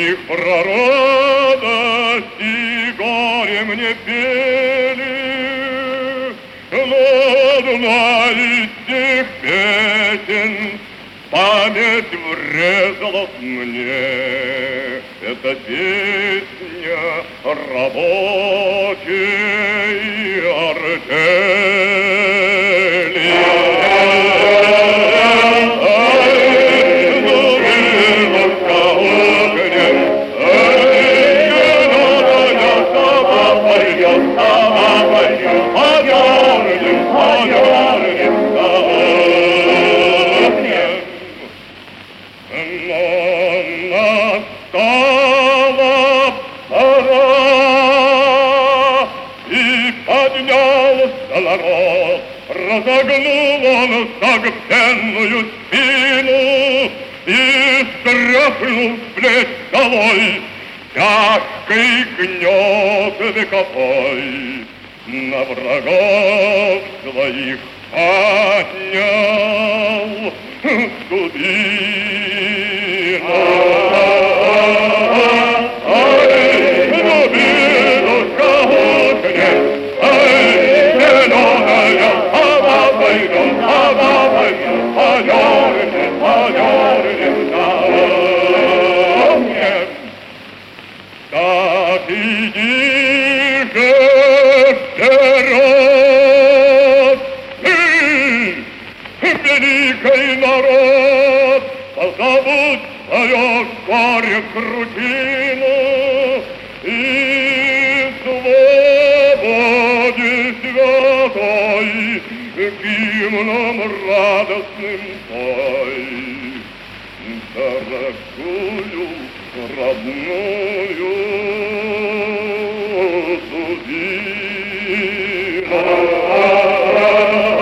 них про радость и горе мне пели, но из тех песен память врезалась мне. Это песня рабочей артели. Народ, разогнул он согбенную спину и стряхнул с плеч долой тяжкий гнет вековой. На врагов своих поднял дубину. Так иди же вперед, ты, великий народ, позабудь свое горе крутину и свободе святой гимном радостным пой. Дорогую родную дубину.